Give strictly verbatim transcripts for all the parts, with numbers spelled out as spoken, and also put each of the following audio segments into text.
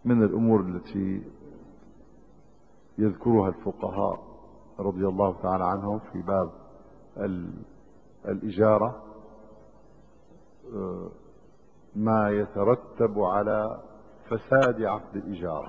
من الأمور التي يذكرها الفقهاء رضي الله تعالى عنهم في باب الإجارة ما يترتب على فساد عقد الإجارة.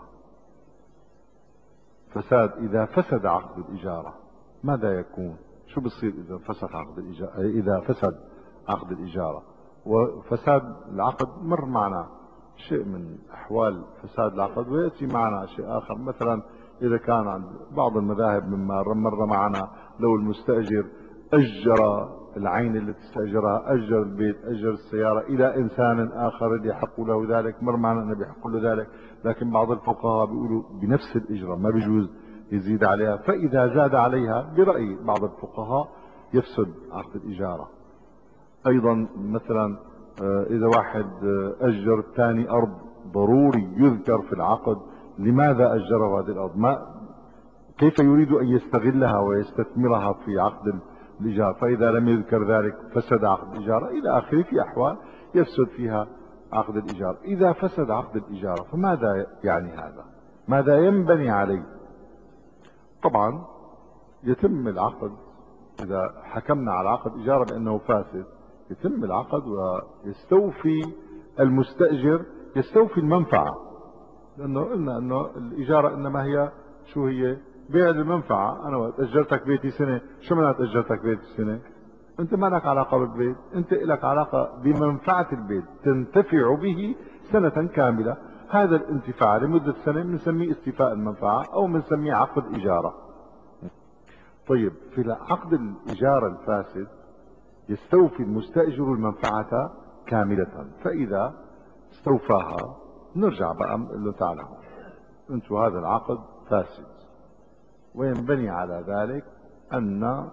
فساد إذا فسد عقد الإجارة ماذا يكون؟ شو بصير إذا فسد عقد الإجارة؟ إذا فسد عقد الإجارة وفساد العقد مر معنا شيء من أحوال فساد العقد، ويأتي معنا شيء آخر. مثلا إذا كان عند بعض المذاهب مما مر معنا لو المستأجر أجر العين التي استأجرها، أجر البيت، أجر السيارة إلى إنسان آخر يحق له ذلك، مر معنا أنه بيحق له ذلك، لكن بعض الفقهاء بيقولوا بنفس الإجرة ما بيجوز يزيد عليها، فإذا زاد عليها برأي بعض الفقهاء يفسد عقد الإجارة. أيضا مثلا إذا واحد أجر الثاني أرض ضروري يذكر في العقد لماذا أجره هذه الأرض، ما كيف يريد أن يستغلها ويستثمرها في عقد الإيجار، فإذا لم يذكر ذلك فسد عقد الإجارة إلى آخره. في أحوال يفسد فيها عقد الإيجار. إذا فسد عقد الإجارة فماذا يعني هذا؟ ماذا ينبني عليه؟ طبعا يتم العقد، إذا حكمنا على عقد إجارة بأنه فاسد يتم العقد ويستوفي المستأجر يستوفي المنفعة، لأنه قلنا أنه الإجارة إنما هي شو هي؟ بيع المنفعة. أنا وقت أجرتك بيتي سنة، شو معنات أجرتك بيتي سنة؟ أنت ما لك علاقة بالبيت، أنت لك علاقة بمنفعة البيت تنتفع به سنة كاملة. هذا الانتفاع لمدة سنة بنسميه استيفاء المنفعة أو بنسميه عقد إجارة. طيب في عقد الإجارة الفاسد يستوفي المستأجر المنفعة كاملة، فإذا استوفاها نرجع بقى نقول له تعالى انتم هذا العقد فاسد، وينبني على ذلك أن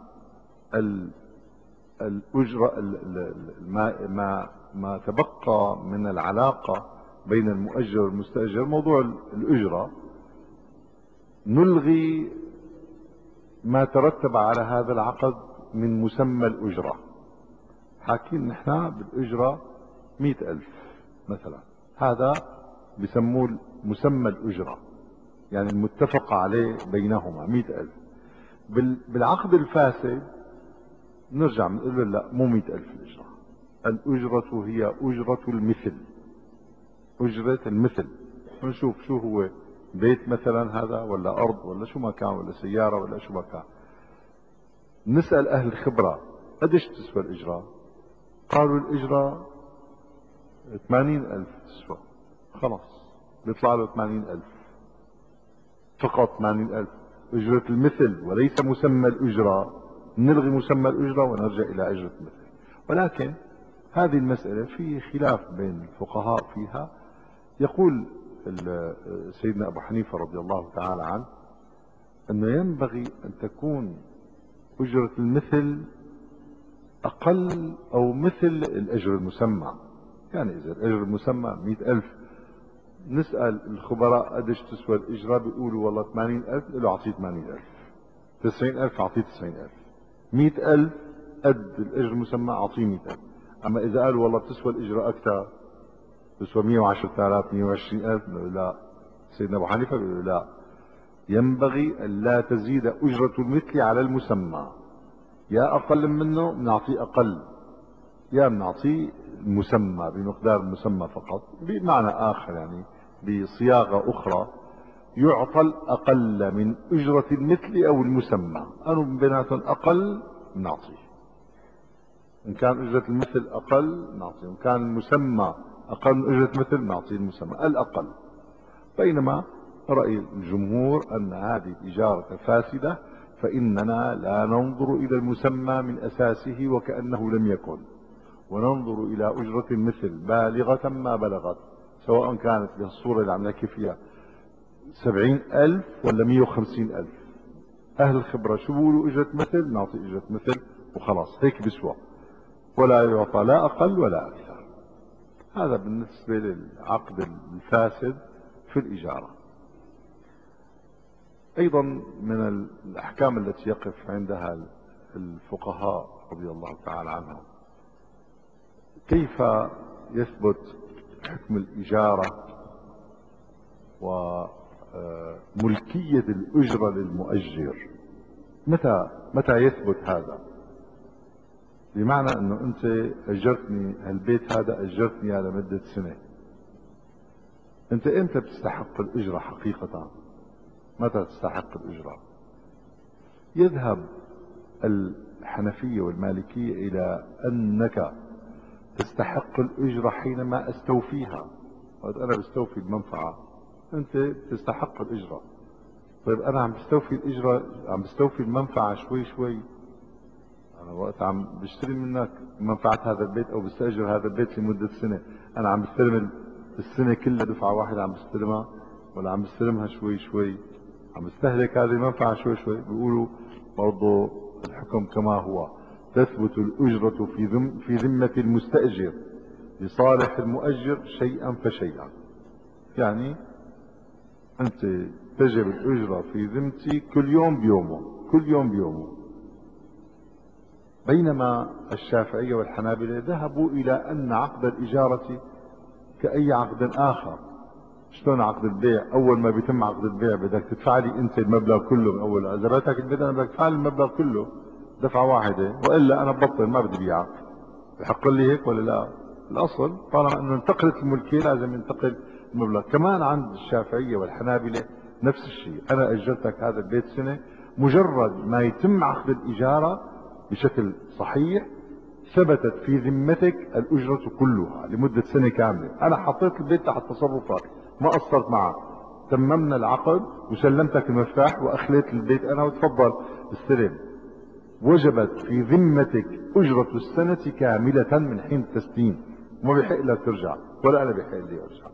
الأجرة ما ما ما تبقى من العلاقة بين المؤجر والمستأجر موضوع الأجرة، نلغي ما ترتب على هذا العقد من مسمى الأجرة. حاكين نحن بالأجرة مئة ألف مثلا، هذا بسموه مسمى الأجرة، يعني المتفق عليه بينهما مئة ألف. بالعقد الفاسد نرجع نقول له لا، مو مئة ألف الأجرة، الأجرة هي أجرة المثل، أجرة المثل. نشوف شو هو، بيت مثلا هذا ولا أرض ولا شو ما كان ولا سيارة ولا شو ما كان. نسأل أهل الخبرة قديش تسوى الإجرة؟ قالوا الإجرة ثمانين ألف تسوى. خلاص بيطلع له ثمانين ألف فقط، ثمانين ألف أجرة المثل وليس مسمى الأجرة. نلغي مسمى الأجرة ونرجع إلى أجرة المثل. ولكن هذه المسألة في خلاف بين الفقهاء فيها. يقول سيدنا أبو حنيفة رضي الله تعالى عنه أنه ينبغي أن تكون أجرة المثل أقل أو مثل الأجر المسمى. يعني إذا الأجر المسمى مئة ألف، نسأل الخبراء قديش تسوى الإجرة، بيقولوا والله ثمانين ألف، له أعطيه ثمانين ألف. تسعين ألف أعطيه تسعين ألف. مئة ألف قد الأجر المسمى أعطيه مئة ألف. أما إذا قالوا والله بتسوى الإجرة أكثر، تسوى مئة وعشرة آلاف، مئة وعشرين ألف، لا. سيدنا أبو حنيفة بيقول لا، ينبغي أن لا تزيد أجرة المثل على المسمى. يا أقل منه بنعطيه أقل، يا بنعطيه المسمى بمقدار المسمى فقط، بمعنى آخر يعني بصياغة أخرى يعطى الأقل من أجرة المثل أو المسمى. أنا بيناتهم أقل بنعطيه، إن كان أجرة المثل أقل نعطيه، إن كان المسمى أقل من أجرة المثل نعطيه المسمى الأقل. بينما رأي الجمهور أن هذه الإجارة فاسدة، فإننا لا ننظر إلى المسمى من أساسه وكأنه لم يكن، وننظر إلى أجرة المثل بالغة ما بلغت، سواء كانت بالصورة اللي عم نحكي فيها سبعين ألف ولا مئة وخمسين ألف. أهل الخبرة شو بيقولوا؟ أجرة مثل نعطي أجرة مثل وخلاص، هيك بسوى، ولا يعطى لا أقل ولا أكثر. هذا بالنسبة للعقد الفاسد في الإجارة. أيضا من الأحكام التي يقف عندها الفقهاء رضي الله تعالى عنهم، كيف يثبت حكم الإجارة ملكية الأجرة للمؤجر. متى متى يثبت هذا؟ بمعنى انه انت اجرتني هالبيت هذا، اجرتني على مدة سنة. انت امتى بتستحق الاجرة حقيقة؟ متى تستحق الاجرة؟ يذهب الحنفية والمالكية الى انك تستحق الاجرة حينما استوفيها. وقت انا بستوفي المنفعة انت تستحق الاجرة. طيب انا عم بستوفي الاجرة، عم بستوفي المنفعة شوي شوي. انا وقت عم بشتري منك منفعة هذا البيت او بستأجر هذا البيت لمدة سنة، انا عم بستلم السنة كلها دفعة واحدة عم بستلمها، ولا عم بستلمها شوي شوي؟ عم بستهلك هذه المنفعة شوي شوي. بيقولوا برضو الحكم كما هو، تثبت الأجرة في ذم في ذمة المستأجر لصالح المؤجر شيئا فشيئا. يعني انت تجب الأجرة في ذمتي كل يوم بيومه، كل يوم بيومه. بينما الشافعية والحنابلة ذهبوا إلى أن عقد الإجارة كأي عقد آخر. شلون عقد البيع؟ أول ما بيتم عقد البيع بدك تدفع لي أنت المبلغ كله من أول. إذا بعتك البيت أنا بدك تدفع لي المبلغ كله دفعة واحدة، وإلا أنا ببطل ما بدي بيعك. بحق لي هيك ولا لا؟ الأصل طالما أنه انتقلت الملكية لازم ينتقل المبلغ. كمان عند الشافعية والحنابلة نفس الشيء. أنا أجرتك هذا البيت سنة، مجرد ما يتم عقد الإجارة بشكل صحيح ثبتت في ذمتك الأجرة كلها لمدة سنة كاملة. أنا حطيت البيت تحت تصرفك، ما قصرت معك، تممنا العقد وسلمتك المفتاح وأخليت البيت أنا وتفضل استلم. وجبت في ذمتك أجرة السنة كاملة من حين التسليم، وما بيحق لك ترجع ولا أنا بيحق لي أرجع.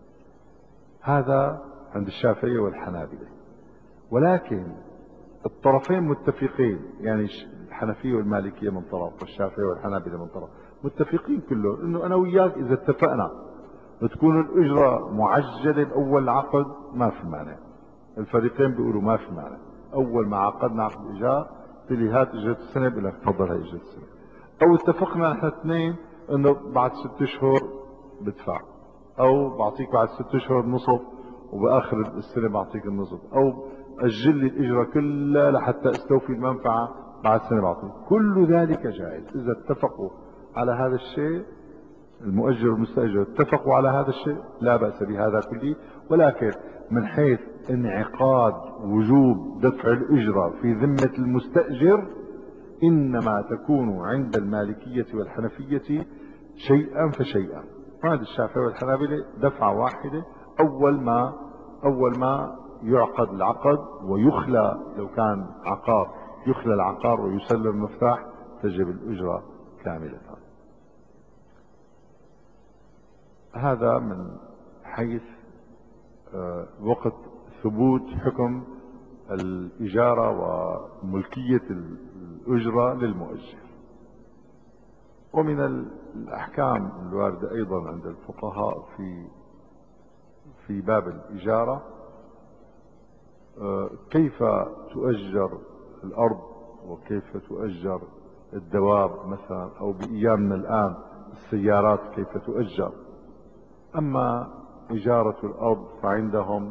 هذا عند الشافعية والحنابلة. ولكن الطرفين متفقين، يعني الحنفية والمالكية من طرف والشافعية والحنابلة من طرف، متفقين كلهم انه انا وياك اذا اتفقنا بتكون الاجرة معجلة اول العقد ما في مانع. الفريقين بيقولوا ما في مانع. اول ما عقدنا عقد الايجار قلت لي هات اجرة السنة، بقول لك تفضل هي اجرة السنة. او اتفقنا نحن اثنين انه بعد ست اشهر بدفع، او بعطيك بعد ست اشهر نصف وباخر السنة بعطيك النصف، او اجل لي الاجرة كلها لحتى استوفي المنفعة بعد سنة بعطيك. كل ذلك جائز اذا اتفقوا على هذا الشيء. المؤجر والمستأجر اتفقوا على هذا الشيء لا بأس بهذا كله. ولكن من حيث انعقاد وجوب دفع الأجرة في ذمة المستأجر إنما تكون عند المالكية والحنفية شيئا فشيئا. عند الشافعي والحنابلة دفعة واحدة أول ما أول ما يعقد العقد ويخلى، لو كان عقار يخلى العقار ويسلم المفتاح تجب الأجرة كاملة. هذا من حيث وقت ثبوت حكم الإجارة وملكية الأجرة للمؤجر. ومن الأحكام الواردة أيضا عند الفقهاء في في باب الإجارة كيف تؤجر الأرض وكيف تؤجر الدواب مثلا، أو بأيامنا الآن السيارات كيف تؤجر. أما إجارة الأرض فعندهم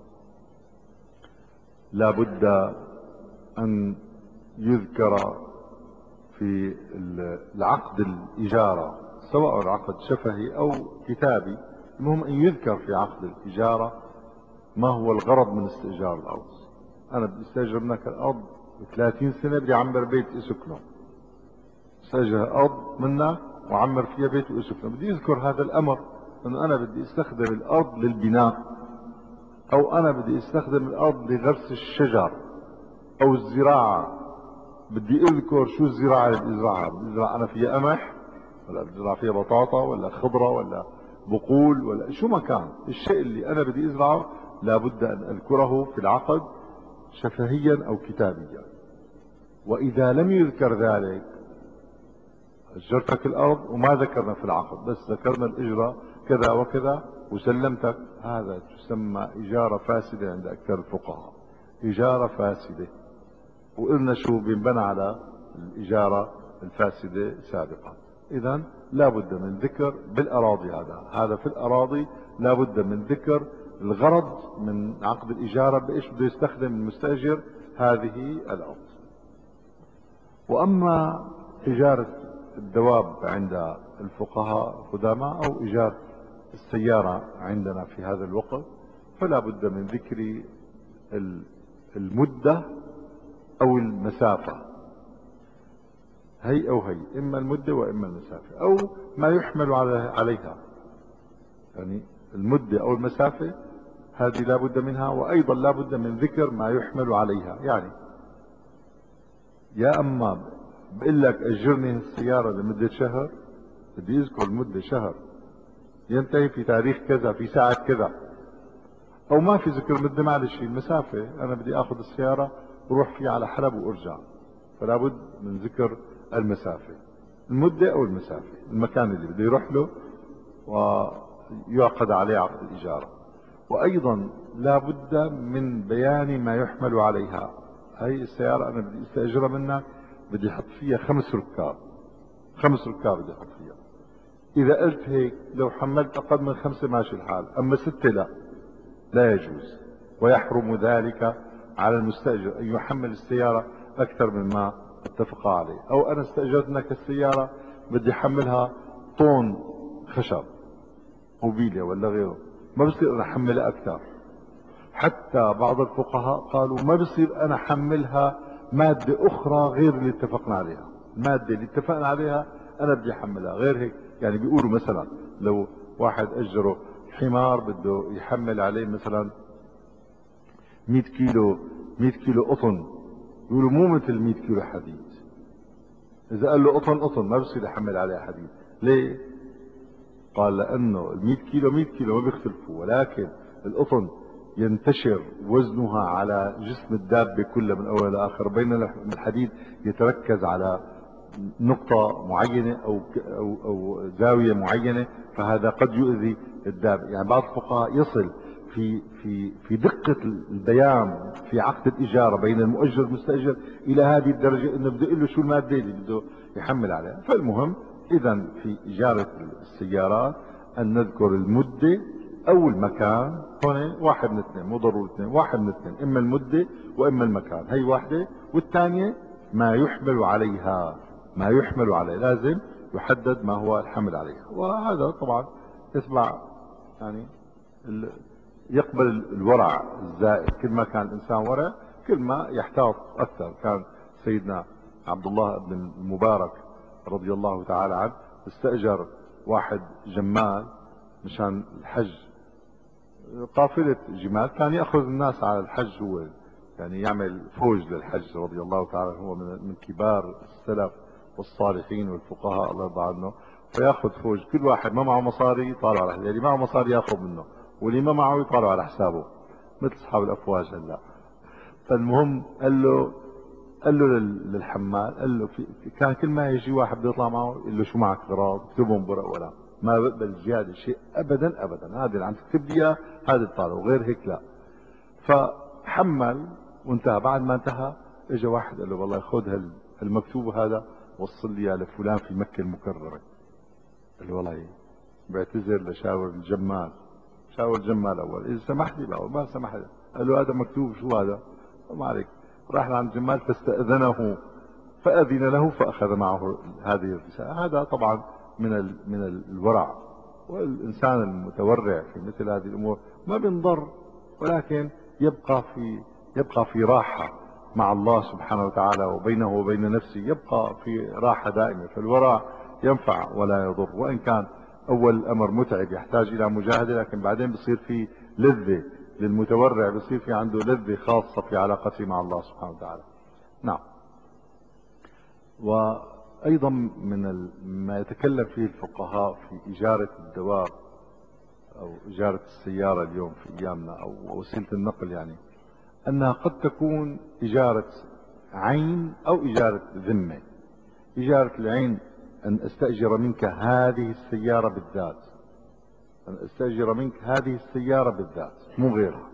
لا بد أن يذكر في العقد الإجارة، سواء العقد شفهي أو كتابي، المهم أن يذكر في عقد الإجارة ما هو الغرض من استئجار الأرض. أنا بدي استأجر منك الأرض ثلاثين سنة، بدي أعمر بيت أسكنه. استأجر الأرض منك وعمر فيها بيت أسكنه، بدي يذكر هذا الأمر، أنه أنا بدي استخدم الأرض للبناء، أو أنا بدي استخدم الأرض لغرس الشجر أو الزراعة. بدي اذكر شو الزراعة اللي بدي ازرعها. بدي ازرع انا فيها قمح، ولا بدي ازرع فيها بطاطا، ولا خضرة، ولا بقول، ولا شو ما كان الشيء اللي انا بدي ازرعه لابد ان اذكره في العقد شفهيا او كتابيا. واذا لم يذكر ذلك، اجرتك الارض وما ذكرنا في العقد، بس ذكرنا الاجرة كذا وكذا وسلمتك، هذا تسمى اجارة فاسدة عند اكثر الفقهاء، اجارة فاسدة. وقلنا شو بينبنى على الإجارة الفاسدة سابقا. إذا لا بد من ذكر بالأراضي، هذا هذا في الأراضي لا بد من ذكر الغرض من عقد الإجارة بإيش بده يستخدم المستأجر هذه الأرض. وأما إجارة الدواب عند الفقهاء القدامى أو إجارة السيارة عندنا في هذا الوقت، فلا بد من ذكر المدة أو المسافة، هي أو هي، إما المدة وإما المسافة أو ما يحمل عليها. يعني المدة أو المسافة هذه لا بد منها، وأيضا لا بد من ذكر ما يحمل عليها. يعني يا أما بقول لك أجرني السيارة لمدة شهر، بدي يذكر المدة شهر ينتهي في تاريخ كذا في ساعة كذا، أو ما في ذكر مدة، معلش المسافة أنا بدي أخذ السيارة وروح فيها على حلب وأرجع، فلا بد من ذكر المسافة، المدة أو المسافة، المكان اللي بده يروح له ويعقد عليه عقد الإجارة. وأيضا لا بد من بيان ما يحمل عليها. هي السيارة أنا بدي استأجرها منك، بدي أحط فيها خمس ركاب، خمس ركاب بدي أحط فيها. إذا قلت هيك لو حملت أقل من خمسة ماشي الحال، أما ستة لا، لا يجوز، ويحرم ذلك على المستأجر أن يحمل السيارة أكثر مما اتفق عليه. أو أنا استأجرت لك السيارة بدي أحملها طن خشب موبيليا ولا غيره، ما بصير أنا أحملها أكثر. حتى بعض الفقهاء قالوا ما بصير أنا أحملها مادة أخرى غير اللي اتفقنا عليها، المادة اللي اتفقنا عليها أنا بدي أحملها غير هيك. يعني بيقولوا مثلا لو واحد أجره حمار بده يحمل عليه مثلا مئة كيلو، مئة كيلو قطن، يقولوا مو مثل مئة كيلو حديد. إذا قال له قطن قطن ما بصير يحمل عليه حديد. ليه؟ قال لأنه ال مئة كيلو مئة كيلو ما بيختلفوا، ولكن القطن ينتشر وزنها على جسم الدابة كلها من أول لآخر، بينما الحديد يتركز على نقطة معينة أو أو أو زاوية معينة، فهذا قد يؤذي الدابة. يعني بعض الفقهاء يصل في في في دقة البيان في عقد الإجارة بين المؤجر والمستأجر إلى هذه الدرجة إنه بده يقول له شو المادة اللي بده يحمل عليها. فالمهم إذا في إجارة السيارات أن نذكر المدة أو المكان. هون واحد من اثنين، مو ضروري اثنين، واحد من اثنين، إما المدة وإما المكان، هي واحدة. والثانية ما يحمل عليها، ما يحمل عليه لازم يحدد ما هو الحمل عليها. وهذا طبعا يتبع يعني يقبل الورع الزائد. كل ما كان الإنسان ورع كل ما يحتاط أكثر. كان سيدنا عبد الله بن المبارك رضي الله تعالى عنه استأجر واحد جمال مشان الحج، قافلة جمال، كان يأخذ الناس على الحج، هو يعني يعمل فوج للحج رضي الله تعالى، هو من من كبار السلف والصالحين والفقهاء الله يرضى عنه. فياخذ فوج، كل واحد ما معه مصاري يطالع على اللي معه مصاري ياخذ منه، واللي ما معه يطالع على حسابه مثل اصحاب الافواج هلا. فالمهم قال له قال له للحمال، قال له في كان كل ما يجي واحد بده يطلع معه يقول له شو معك اغراض، اكتبهم برق ولا ما بقبل زياده شيء ابدا ابدا، هذا اللي عم تكتب لي اياه هذا الطالب وغير هيك لا. فحمل وانتهى. بعد ما انتهى اجى واحد قال له والله خذ هالمكتوب هذا وصل لي اياه لفلان في مكه المكرمه. قال له والله بعتذر لشاور الجمال. شاور الجمال اول اذا سمح لي، بقى ما سمح لي. قال له هذا مكتوب شو هذا؟ ما عليك. راح لعند الجمال فاستأذنه فأذن له فأخذ معه هذه الرسالة. هذا طبعا من ال من الورع، والإنسان المتورع في مثل هذه الأمور ما بينضر، ولكن يبقى في يبقى في راحة مع الله سبحانه وتعالى، وبينه وبين نفسه يبقى في راحة دائمة. فالورع ينفع ولا يضر، وإن كان أول الأمر متعب يحتاج إلى مجاهدة، لكن بعدين بصير في لذة للمتورع، بصير في عنده لذة خاصة في علاقته مع الله سبحانه وتعالى. نعم. وأيضا من ما يتكلم فيه الفقهاء في إجارة الدواب أو إجارة السيارة اليوم في أيامنا أو وسيلة النقل، يعني أنها قد تكون إجارة عين أو إجارة ذمة. إجارة العين أن أستأجر منك هذه السيارة بالذات، أن أستأجر منك هذه السيارة بالذات مو غيرها.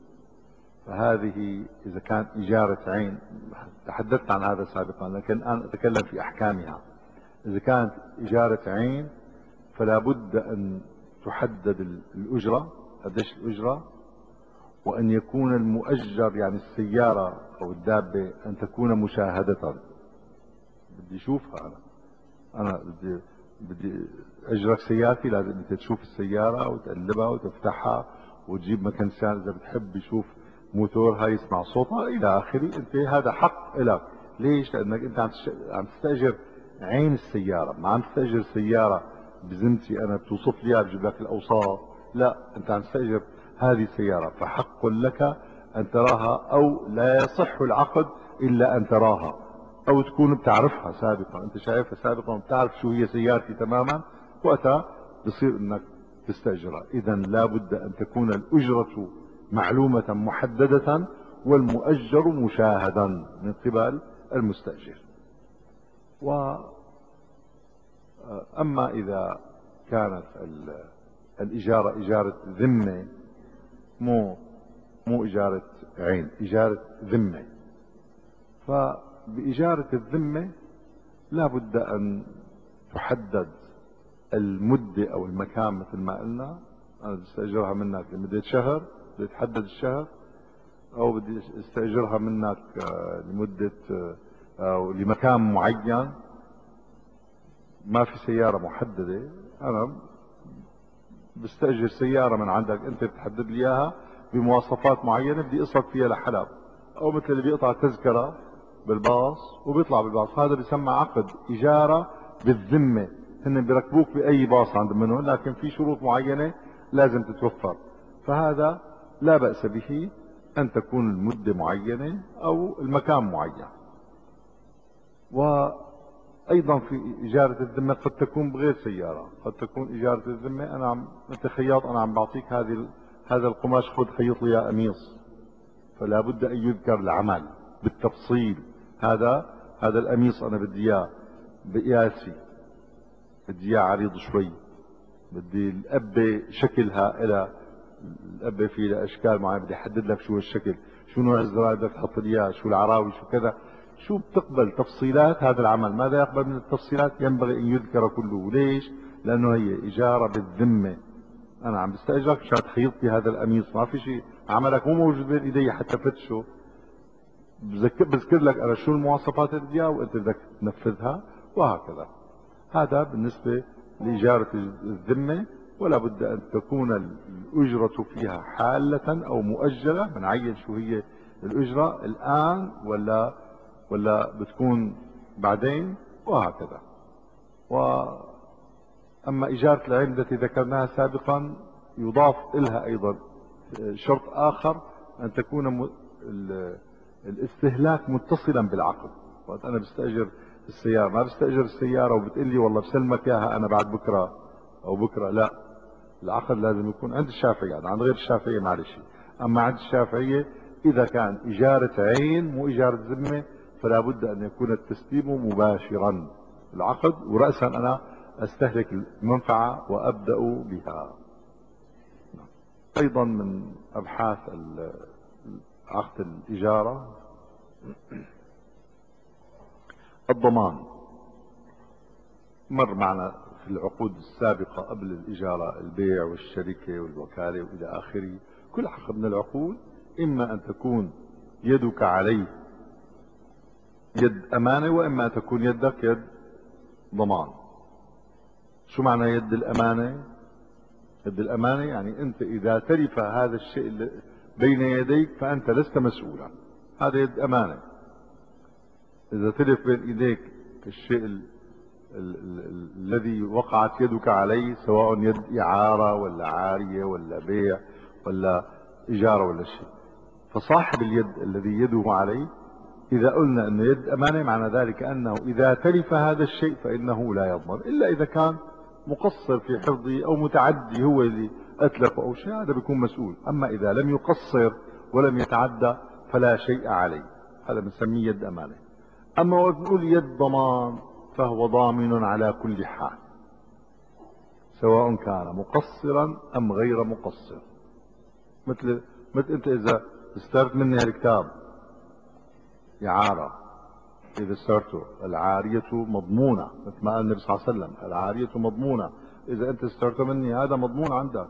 فهذه إذا كانت إجارة عين، تحدثت عن هذا سابقا لكن الآن أتكلم في أحكامها. إذا كانت إجارة عين فلا بد أن تحدد الأجرة قديش الأجرة، وأن يكون المؤجر يعني السيارة أو الدابة أن تكون مشاهدة. بدي أشوفها أنا أنا بدي بدي أجرك سيارتي، لازم أنت تشوف السيارة وتقلبها وتفتحها وتجيب مكان سيارة إذا بتحب يشوف موتورها يسمع صوتها إلى آخره. أنت هذا حق لك. ليش؟ لأنك أنت عم عم تستأجر عين السيارة، ما عم تستأجر سيارة بذمتي أنا بتوصف لي بجيب لك الأوصاف. لا، أنت عم تستأجر هذه السيارة، فحق لك أن تراها، أو لا يصح العقد إلا أن تراها، او تكون بتعرفها سابقا. انت شايفها سابقا وبتعرف شو هي سيارتي تماما، وقتها بصير انك تستأجرها. اذا لا بد ان تكون الاجرة معلومة محددة والمؤجر مشاهدا من قبل المستأجر. واما اذا كانت الاجارة اجارة ذمة، مو مو اجارة عين، اجارة ذمة، فبإجارة الذمة لا بد أن تحدد المدة أو المكان. مثل ما قلنا أنا بدي استأجرها منك لمدة شهر، بدي تحدد الشهر، أو بدي استأجرها منك لمدة أو لمكان معين. ما في سيارة محددة. أنا بستأجر سيارة من عندك، أنت بتحدد لي إياها بمواصفات معينة، بدي أصرف فيها لحلب، أو مثل اللي بيقطع تذكرة بالباص وبيطلع بالباص، هذا بيسمى عقد إجارة بالذمة. هن بيركبوك بأي باص عند منهم، لكن في شروط معينة لازم تتوفر، فهذا لا بأس به أن تكون المدة معينة أو المكان معين. وأيضا في إجارة الذمة قد تكون بغير سيارة، قد تكون إجارة الذمة أنا عم أنت خياط، أنا عم بعطيك هذه هذا القماش، خذ خيط لي يا قميص، فلا بد أن يذكر العمل بالتفصيل. هذا هذا القميص أنا بدي إياه بقياسي، بدي إياه عريض شوي، بدي القبة شكلها إلى القبة في لها أشكال معينة، بدي أحدد لك شو الشكل، شو نوع الزراير بدك تحط لي إياه، شو العراوي، شو كذا، شو بتقبل تفصيلات هذا العمل. ماذا يقبل من التفصيلات؟ ينبغي أن يذكر كله. ليش؟ لأنه هي إجارة بالذمة. أنا عم بستأجرك مشان تخيط لي هذا القميص، ما في شيء عملك مو موجود بين إيدي حتى فتشه. بذكر, بذكر لك أنا شو المواصفات اللي بدي إياها وأنت بدك تنفذها، وهكذا. هذا بالنسبة لإجارة الذمة. ولا بد أن تكون الأجرة فيها حالة أو مؤجلة، بنعين شو هي الأجرة الآن ولا ولا بتكون بعدين، وهكذا. وأما إجارة العين التي ذكرناها سابقا يضاف إلها أيضا شرط آخر، أن تكون الاستهلاك متصلا بالعقد. وقت أنا بستأجر السيارة ما بستأجر السيارة وبتقول لي والله بسلمك إياها أنا بعد بكرة أو بكرة، لا، العقد لازم يكون عند الشافعية، يعني عند غير الشافعية معلش. أما عند الشافعية إذا كان إجارة عين مو إجارة ذمة، فلا بد أن يكون التسليم مباشرا العقد، ورأسا أنا أستهلك المنفعة وأبدأ بها. أيضا من أبحاث عقد الإجارة الضمان. مر معنا في العقود السابقة قبل الإجارة البيع والشركة والوكالة وإلى آخره. كل عقد من العقود إما أن تكون يدك عليه يد أمانة، وإما أن تكون يدك يد ضمان. شو معنى يد الأمانة؟ يد الأمانة يعني أنت إذا تلف هذا الشيء بين يديك فأنت لست مسؤولا، هذا يد أمانة. إذا تلف بين إيديك الشيء ال ال ال الذي وقعت يدك عليه، سواء يد إعارة ولا عارية ولا بيع ولا إجارة ولا شيء، فصاحب اليد الذي يده عليه إذا قلنا أنه يد أمانة معنى ذلك أنه إذا تلف هذا الشيء فإنه لا يضمن، إلا إذا كان مقصر في حفظه أو متعدي هو اللي أتلف أو شيء، هذا بيكون مسؤول. أما إذا لم يقصر ولم يتعدى فلا شيء عليه، هذا بنسميه يد أمانة. أما ونقول يد ضمان فهو ضامن على كل حال، سواء كان مقصرا أم غير مقصر. مثل مثل أنت إذا استرت مني هالكتاب إعارة، إذا استرته العارية مضمونة، مثل ما قال النبي صلى الله عليه وسلم العارية مضمونة. إذا أنت استرته مني هذا مضمون عندك،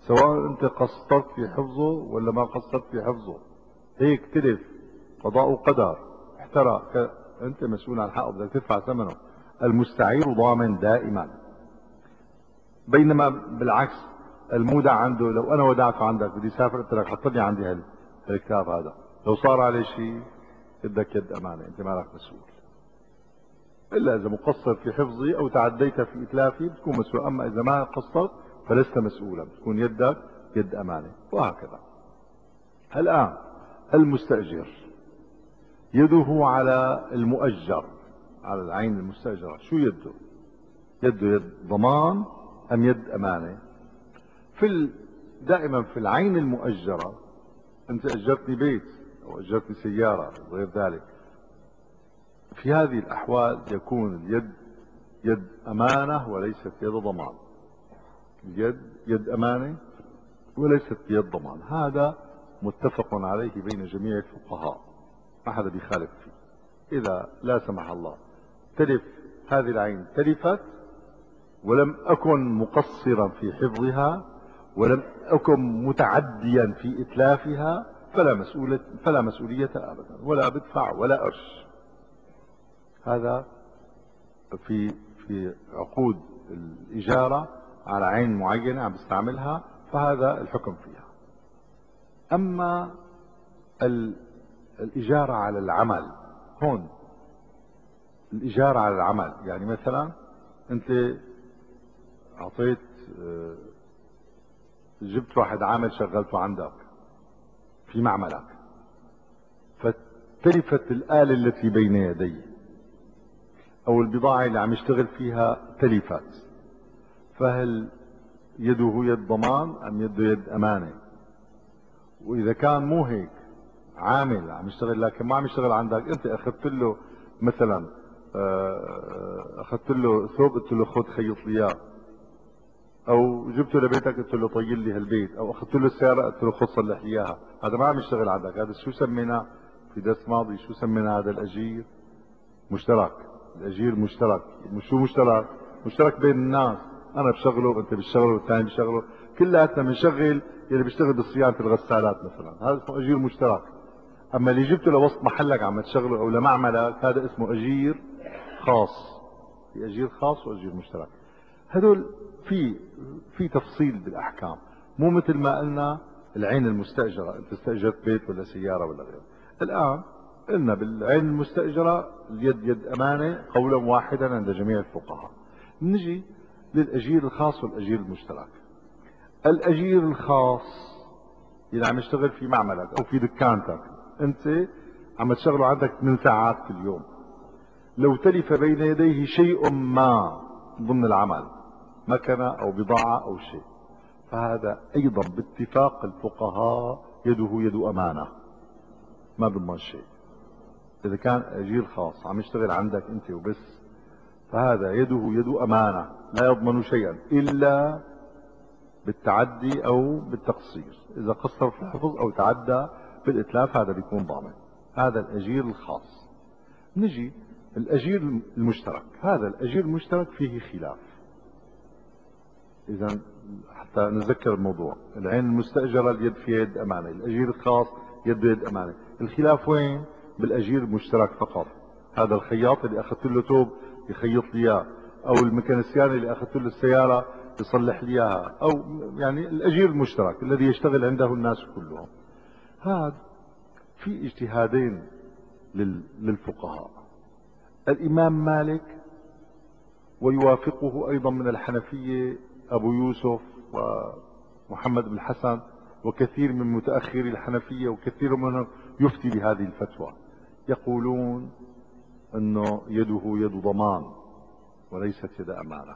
سواء انت قصرت في حفظه ولا ما قصرت في حفظه، هيك تلف قضاء وقدر احترق، ك- انت مسؤول عن حقه، بدك تدفع ثمنه. المستعير ضامن دائما. بينما بالعكس المودع عنده، لو انا ودعته عندك بدي اسافر قلت لك حط لي عندي هال- هالكتاب هذا، لو صار عليه شيء بدك يد امانه، انت مالك مسؤول. الا اذا مقصر في حفظي او تعديت في اتلافي بتكون مسؤول، اما اذا ما قصرت فلست مسؤولا، بتكون يدك يد امانه، وهكذا. الان المستاجر يده على المؤجر، على العين المستاجره، شو يده؟ يده يد ضمان ام يد امانه؟ في ال... دائما في العين المؤجره، انت اجرتني بيت او اجرتني سياره وغير ذلك، في هذه الاحوال يكون اليد يد امانه وليست يد ضمان. اليد يد امانه وليست يد ضمان، هذا متفق عليه بين جميع الفقهاء، ما حدا بيخالف فيه. اذا لا سمح الله تلف هذه العين، تلفت ولم اكن مقصرا في حفظها ولم اكن متعديا في اتلافها، فلا مسؤولية فلا مسؤولية ابدا، ولا بدفع ولا قرش. هذا في في عقود الاجارة على عين معينة عم بستعملها، فهذا الحكم فيها. اما ال- الاجارة على العمل، هون الاجارة على العمل يعني مثلا انت اعطيت آه، جبت واحد عامل شغلته عندك في معملك، فتلفت الآلة التي بين يديه او البضاعة اللي عم يشتغل فيها تلفت، فهل يده يد ضمان ام يده يد امانة؟ واذا كان مو هيك، عامل عم يشتغل لكن ما عم يشتغل عندك، انت اخذت له مثلا آه، اخذت له ثوب قلت له خذ خيط لي اياه، او جبته لبيتك قلت له طيل لي هالبيت، او اخذت له السياره قلت له خذ صلح لي اياها، هذا ما عم يشتغل عندك، هذا شو سميناه في درس ماضي؟ شو سمينا هذا؟ الاجير مشترك. الاجير مشترك. شو مشترك؟ مشترك بين الناس، انا بشغله انت بتشغله والثاني بشغله، كلياتنا بنشغل اللي بيشتغل بصيانه الغسالات مثلا، هذا اسمه اجير مشترك. اما اللي جبته لوسط محلك عم تشغله او لمعملك، هذا اسمه اجير خاص. في اجير خاص واجير مشترك، هذول في في تفصيل بالاحكام، مو مثل ما قلنا العين المستاجره، انت استاجرت بيت ولا سياره ولا غيره. الان قلنا بالعين المستاجره اليد يد امانه قولا واحدا عند جميع الفقهاء. نجي للاجير الخاص والاجير المشترك. الاجير الخاص اللي عم يشتغل في معملك او في دكانتك، انت عم تشغله عندك ثمان ساعات في اليوم، لو تلف بين يديه شيء ما ضمن العمل، مكنة او بضاعة او شيء، فهذا ايضا باتفاق الفقهاء يده يد امانة، ما بضمن شيء. اذا كان اجير خاص عم يشتغل عندك انت وبس، فهذا يده يد امانة لا يضمن شيئا الا بالتعدي او بالتقصير، اذا قصر في الحفظ او تعدى بالاتلاف هذا بيكون ضامن. هذا الاجير الخاص. نجي الاجير المشترك، هذا الاجير المشترك فيه خلاف. اذا حتى نذكر الموضوع، العين المستأجرة اليد فيها يد امانة، الاجير الخاص يد يد امانة. الخلاف وين؟ بالاجير المشترك فقط. هذا الخياط اللي اخذت له ثوب يخيط لي اياه، او الميكانيسيان اللي اخذت له السيارة يصلح لي اياها، او يعني الاجير المشترك الذي يشتغل عنده الناس كلهم. هذا في اجتهادين لل- للفقهاء. الامام مالك ويوافقه ايضا من الحنفية ابو يوسف ومحمد بن الحسن وكثير من متأخري الحنفية، وكثير منهم يفتي بهذه الفتوى، يقولون انه يده يد ضمان وليست يد امانة.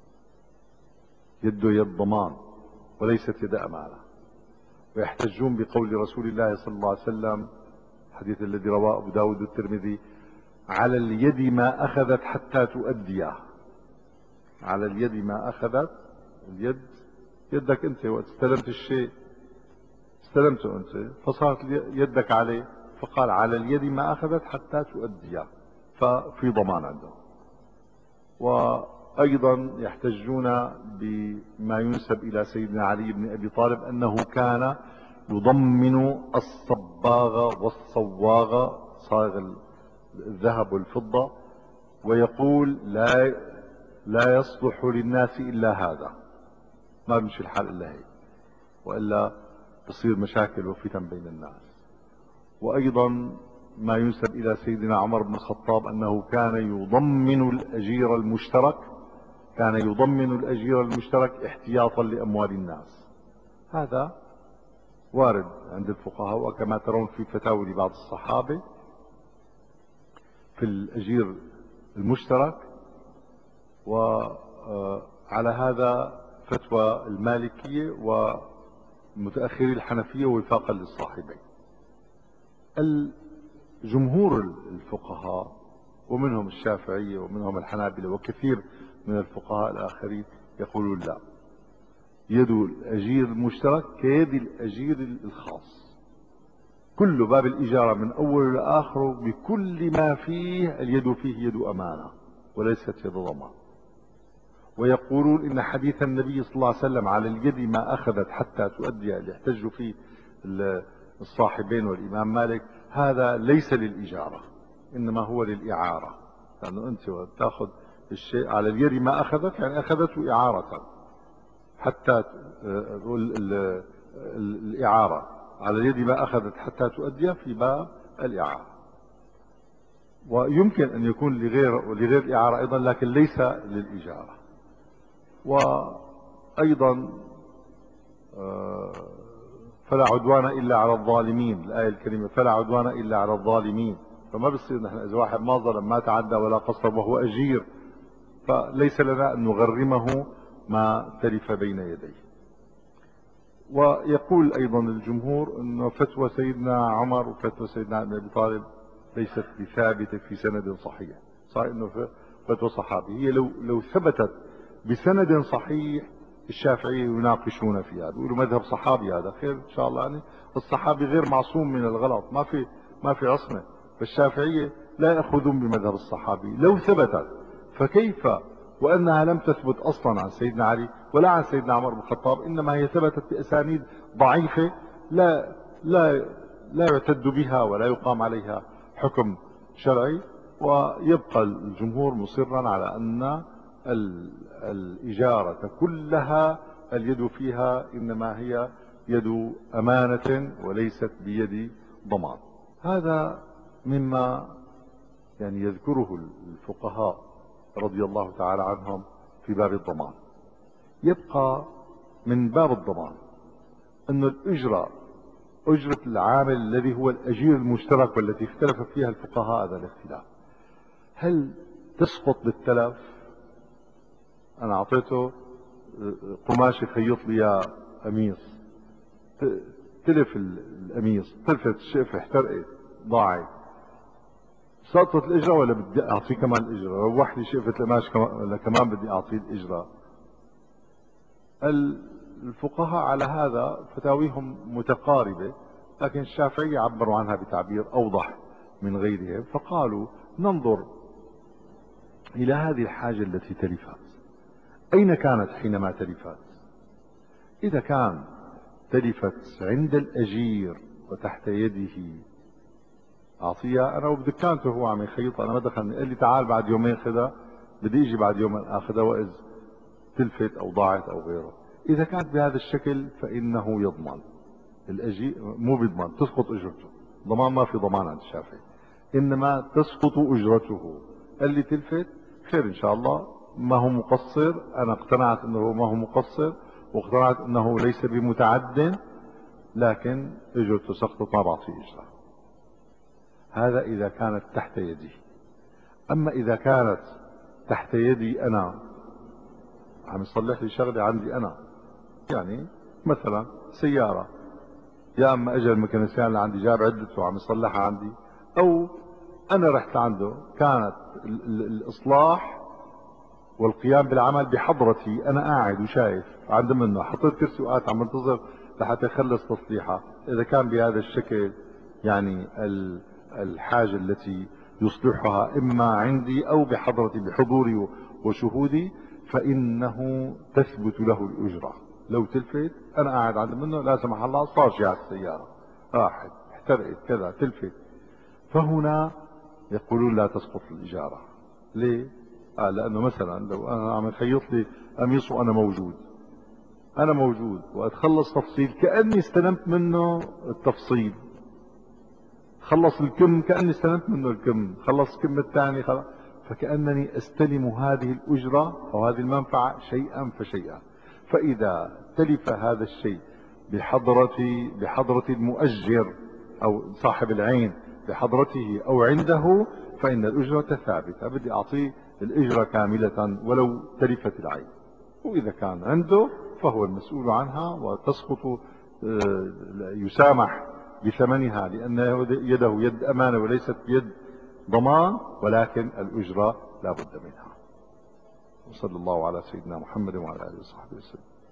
يده يد ضمان وليست يد امانة، ويحتجون بقول رسول الله صلى الله عليه وسلم، الحديث الذي رواه ابو داود والترمذي: على اليد ما اخذت حتى تؤديه. على اليد ما اخذت، اليد يدك انت وقت استلمت الشيء، استلمته انت فصارت يدك عليه، فقال على اليد ما اخذت حتى تؤديه، ففي ضمان عنده. أيضا يحتجون بما ينسب إلى سيدنا علي بن أبي طالب أنه كان يضمن الصباغ والصواغ، صاغ الذهب والفضة، ويقول لا لا يصلح للناس إلا هذا، ما بيمشي الحال إلا هيك، وإلا تصير مشاكل وفتن بين الناس. وأيضا ما ينسب إلى سيدنا عمر بن الخطاب أنه كان يضمن الأجير المشترك، كان يضمن الأجير المشترك احتياطا لأموال الناس. هذا وارد عند الفقهاء، وكما ترون في فتاوى لبعض الصحابة في الأجير المشترك. وعلى هذا فتوى المالكية ومتأخري الحنفية وفاقا للصاحبين. الجمهور الفقهاء ومنهم الشافعية ومنهم الحنابلة وكثير من الفقهاء الآخرين يقولون لا، يد الأجير المشترك كيد الأجير الخاص، كل باب الإجارة من أول لآخره بكل ما فيه اليد فيه يد أمانة وليست يد ضمان. ويقولون إن حديث النبي صلى الله عليه وسلم على اليد ما أخذت حتى تؤدي اللي يحتج فيه الصاحبين والإمام مالك، هذا ليس للإجارة إنما هو للإعارة، لأنه أنت تأخذ الشيء على اليد ما أخذت يعني أخذته إعارة، حتى الإعارة على اليد ما أخذت حتى تؤدي في باب الإعارة. ويمكن أن يكون لغير لغير الإعارة أيضا، لكن ليس للإجارة. وأيضا فلا عدوان إلا على الظالمين، الآية الكريمة فلا عدوان إلا على الظالمين، فما بصير نحن إذا واحد ما ظلم ما تعدى ولا قصر وهو أجير فليس لنا أن نغرمه ما تلف بين يديه. ويقول أيضا الجمهور أن فتوى سيدنا عمر وفتوى سيدنا ابن أبي طالب ليست بثابتة في سند صحيح، صحيح أنه فتوى صحابي، هي لو لو ثبتت بسند صحيح الشافعية يناقشون فيها، بيقولوا مذهب صحابي هذا خير إن شاء الله، يعني الصحابي غير معصوم من الغلط، ما في ما في عصمة، فالشافعية لا يأخذون بمذهب الصحابي لو ثبتت، فكيف وأنها لم تثبت أصلا عن سيدنا علي ولا عن سيدنا عمر بن الخطاب، إنما هي ثبتت بأسانيد ضعيفة لا لا لا يعتد بها ولا يقام عليها حكم شرعي. ويبقى الجمهور مصرا على أن الإجارة كلها اليد فيها إنما هي يد أمانة وليست بيد ضمان. هذا مما يعني يذكره الفقهاء رضي الله تعالى عنهم في باب الضمان. يبقى من باب الضمان أن الأجرة، أجرة العامل الذي هو الأجير المشترك والتي اختلف فيها الفقهاء هذا الاختلاف، هل تسقط بالتلف؟ أنا أعطيته قماش يخيط لي يا قميص، تلف القميص، تلفت الشقفة احترقت ضاعت، سقطت الإجرة ولا بدي أعطيه كمان الإجرة؟ روح لي شقفة القماش ولا كمان بدي أعطيه الإجرة؟ الفقهاء على هذا فتاويهم متقاربة، لكن الشافعية عبروا عنها بتعبير أوضح من غيرهم، فقالوا ننظر إلى هذه الحاجة التي تلفت أين كانت حينما تلفت. إذا كان تلفت عند الأجير وتحت يده أعطيها أنا وبدكانته هو عم يخيط، أنا ما دخلني، قال لي تعال بعد يومين خذها، بدي إجي بعد يومين آخذها وإذ تلفت أو ضاعت أو غيره. إذا كانت بهذا الشكل فإنه يضمن الأجير، مو بيضمن، تسقط أجرته، ضمان ما في ضمان عند الشافعي، إنما تسقط أجرته. قال لي تلفت خير إن شاء الله، ما هو مقصر، أنا اقتنعت أنه ما هو مقصر واقتنعت أنه ليس بمتعد، لكن أجرته سقطت ما بعطيه إجرة. هذا إذا كانت تحت يدي. أما إذا كانت تحت يدي أنا، عم يصلح لي شغلة عندي أنا، يعني مثلا سيارة، يا أما أجل الميكانيسيان اللي عندي جاب عدته وعم يصلحها عندي، أو أنا رحت عنده كانت الإصلاح والقيام بالعمل بحضرتي، أنا قاعد وشايف عند منه، حطيت كرسي وقعدت عم بنتظر لحتى يخلص تصليحها. إذا كان بهذا الشكل يعني الحاجة التي يصلحها إما عندي أو بحضرتي بحضوري وشهودي فإنه تثبت له الأجرة. لو تلفت أنا قاعد عند منه لا سمح الله صاجع السيارة راحت احترقت كذا تلفت، فهنا يقولون لا تسقط الإجارة. ليه؟ آه لأنه مثلا لو أنا عم يخيط لي قميص وأنا موجود، أنا موجود وأتخلص تفصيل كأني استلمت منه التفصيل، خلص الكم كأني استلمت منه الكم، خلص الكم الثاني خلص، فكأنني استلم هذه الأجرة أو هذه المنفعة شيئا فشيئا. فإذا تلف هذا الشيء بحضرة بحضرة المؤجر أو صاحب العين بحضرته أو عنده فإن الأجرة ثابتة، بدي أعطيه الأجرة كاملة ولو تلفت العين. وإذا كان عنده فهو المسؤول عنها وتسقط، يسامح بثمنها لأن يده يد أمانة وليست يد ضمان، ولكن الأجرة لا بد منها. وصلى الله على سيدنا محمد وعلى آله وصحبه وسلم.